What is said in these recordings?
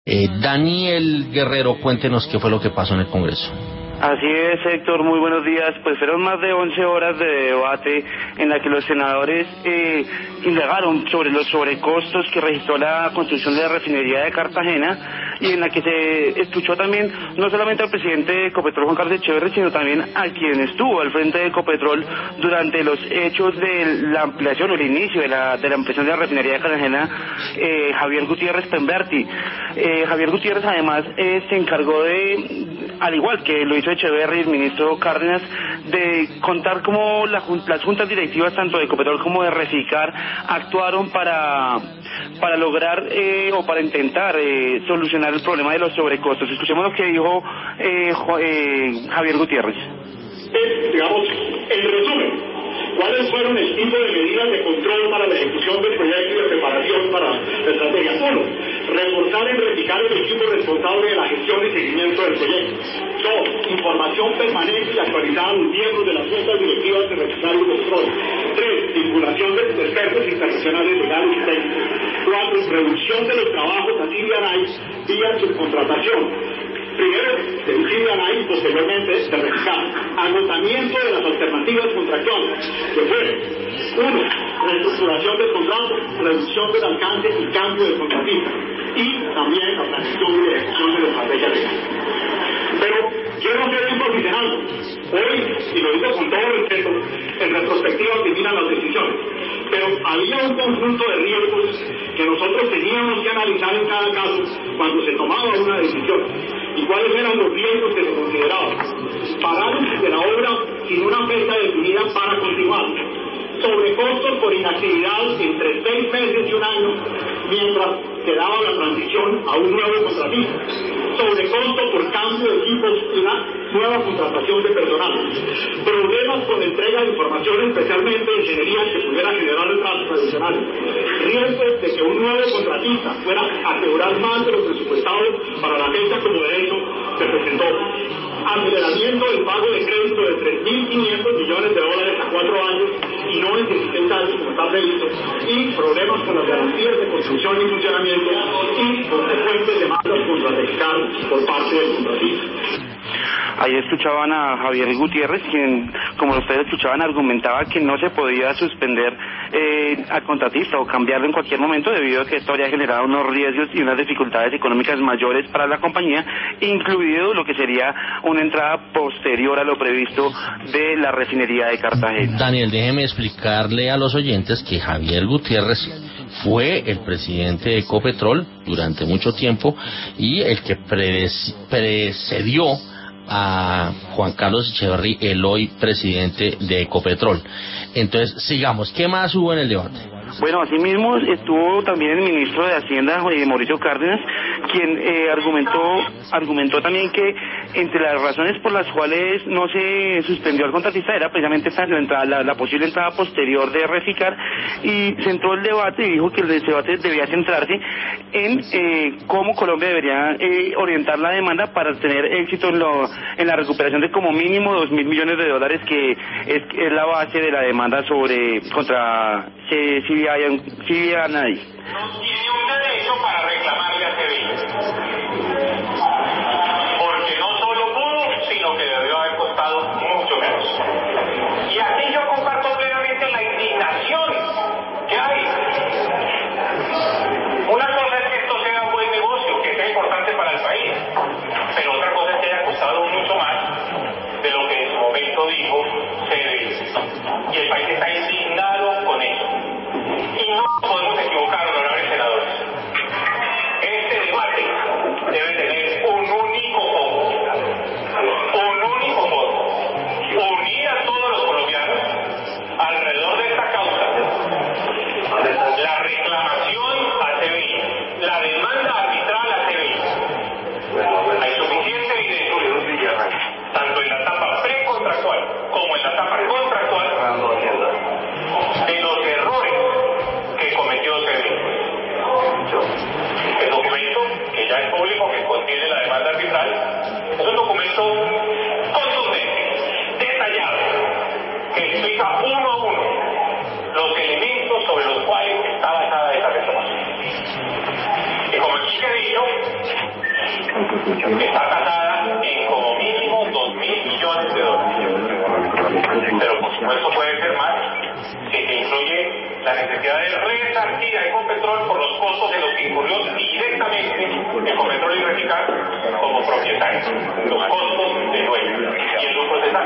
Daniel Guerrero, cuéntenos qué fue lo que pasó en el Congreso. Así es, Héctor, muy buenos días. Pues fueron más de 11 horas de debate en la que los senadores indagaron sobre los sobrecostos que registró la construcción de la refinería de Cartagena, y en la que se escuchó también no solamente al presidente de Ecopetrol, Juan Carlos Echeverri, sino también a quien estuvo al frente de Ecopetrol durante los hechos de la ampliación o el inicio de la ampliación de la refinería de Cartagena, Javier Gutiérrez Pemberti. Javier Gutiérrez además se encargó de, al igual que lo hizo Echeverri, el ministro Cárdenas, de contar cómo las juntas directivas tanto de Ecopetrol como de Reficar actuaron para lograr o para intentar solucionar el problema de los sobrecostos. Escuchemos lo que dijo Javier Gutiérrez. Digamos, en resumen, ¿cuáles fueron el tipo de medidas de control para la ejecución del proyecto y de preparación para la estrategia? 1. Reforzar en Reficar el equipo responsable de la gestión y seguimiento del proyecto. 2. Información permanente y actualizada a los miembros de las juntas directivas de Reficar y Control. 3. Vinculación de expertos internacionales legales y técnicos. 4. Reducción de los trabajos a CIDIANAI vía subcontratación. Primero, de CIDIANAI, posteriormente de Reficar. Agotamiento de las alternativas contractuales, que fueron: 1. Reestructuración del contrato, reducción del alcance y cambio de contratista, y también la planificación y ejecución de la estrategia legal. Pero yo no quiero ir profesional. Hoy, y lo digo con todo respeto, en retrospectiva terminan las decisiones. Pero había un conjunto de riesgos que nosotros teníamos que analizar en cada caso cuando se tomaba una decisión. ¿Y cuáles eran los riesgos que se consideraban? Parálisis de la obra sin una fecha definida para continuar. Sobrecostos por inactividad entre 6 meses y un año, mientras quedaba la transición a un nuevo contratista. Sobrecosto por cambio de equipos y una nueva contratación de personal. Problemas con entrega de información, especialmente de ingeniería, que pudiera generar retrasos adicionales. Riesgos de que un nuevo contratista fuera a cobrar más de lo presupuestado para la fecha como de hecho se presentó. Aceleramiento del pago de crédito de $3.500 millones a 4 años y no en 16 años como está previsto, y problemas con las garantías de construcción y funcionamiento y consecuentes demandas contra Reficar por parte del contratista. Ahí escuchaban a Javier Gutiérrez, quien, como ustedes escuchaban, argumentaba que no se podía suspender al contratista o cambiarlo en cualquier momento, debido a que esto habría generado unos riesgos y unas dificultades económicas mayores para la compañía, incluido lo que sería una entrada posterior a lo previsto de la refinería de Cartagena. Daniel, déjeme explicarle a los oyentes que Javier Gutiérrez fue el presidente de Ecopetrol durante mucho tiempo y el que precedió a Juan Carlos Echeverri, el hoy presidente de Ecopetrol. Entonces, sigamos. ¿Qué más hubo en el debate? Bueno, asimismo estuvo también el ministro de Hacienda, Mauricio Cárdenas, quien argumentó también que entre las razones por las cuales no se suspendió al contratista era precisamente la posible entrada posterior de Reficar, y centró el debate y dijo que el debate debía centrarse en cómo Colombia debería orientar la demanda para tener éxito en la recuperación de como mínimo $2.000 millones, que es la base de la demanda contra CIDIANAI. Tiene un derecho para reclamarle a Sevilla, porque no solo pudo, sino que debió haber costado mucho menos. Y aquí yo comparto plenamente la indignación que hay. Una cosa es que esto sea un buen negocio, que sea importante para el país, pero otra cosa es que haya costado mucho más de lo que en su momento dijo se debe. Y el país está indignado con eso. Y no podemos equivocar, honorables senadores. Este debate está tasada en como mínimo $2.000 millones. Pero por supuesto puede ser más, que incluye la necesidad de resarcir a Ecopetrol por los costos de los que incurrió directamente Ecopetrol y Reficar como propietarios, los costos de dueño y el lucro de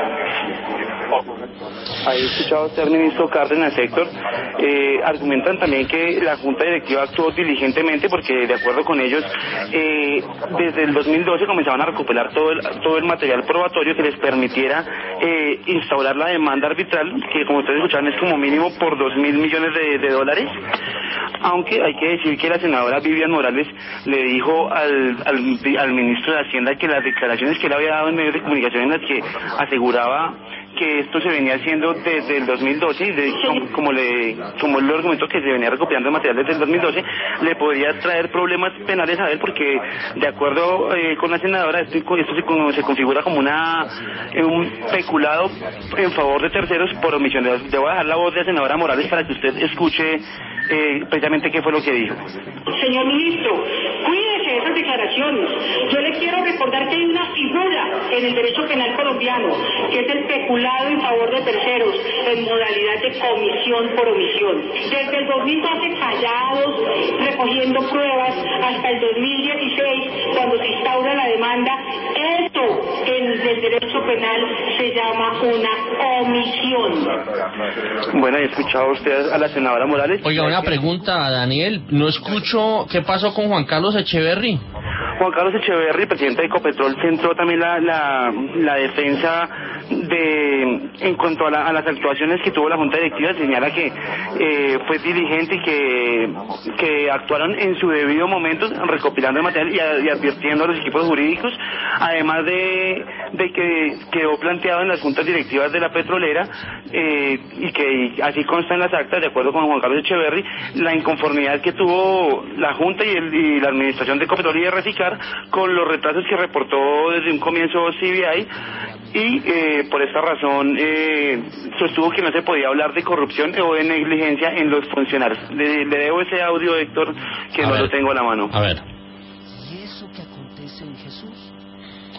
Ahí he escuchado a usted al ministro Cárdenas, Héctor. Argumentan también que la Junta Directiva actuó diligentemente porque, de acuerdo con ellos, desde el 2012 comenzaban a recopilar todo el material probatorio que les permitiera instaurar la demanda arbitral, que como ustedes escucharon es como mínimo por $2.000 millones de dólares. Aunque hay que decir que la senadora Vivian Morales le dijo al ministro de Hacienda que las declaraciones que él había dado en medios de comunicación en las que aseguraba que esto se venía haciendo desde el 2012 y como él lo argumentó que se venía recopilando el material desde el 2012, le podría traer problemas penales a él porque de acuerdo con la senadora esto se configura como un peculado en favor de terceros por omisión. Le voy a dejar la voz de la senadora Morales para que usted escuche precisamente qué fue lo que dijo. Señor ministro, cuídese de esas declaraciones. Yo le quiero recordar que hay una figura en el derecho penal colombiano que es el peculado en favor de terceros en modalidad de comisión por omisión. Desde el 2012 callados, recogiendo pruebas, hasta el 2016, cuando se instaura la demanda, esto en el derecho penal se llama una omisión. Bueno, ¿ha escuchado usted a la senadora Morales? Oiga, una pregunta, Daniel. No escucho qué pasó con Juan Carlos Echeverry. Juan Carlos Echeverry, presidente de Ecopetrol, centró también la defensa en cuanto a las actuaciones que tuvo la Junta Directiva. Señala que fue diligente y que actuaron en su debido momento recopilando el material y advirtiendo a los equipos jurídicos, además de que quedó planteado en las juntas directivas de la petrolera y que así consta en las actas, de acuerdo con Juan Carlos Echeverry, la inconformidad que tuvo la Junta y la administración de Ecopetrol y de Reficar con los retrasos que reportó desde un comienzo CBI y por esta razón sostuvo que no se podía hablar de corrupción o de negligencia en los funcionarios. Le debo ese audio, Héctor, que no lo tengo a la mano. A ver. ¿Y eso que acontece en Jesús?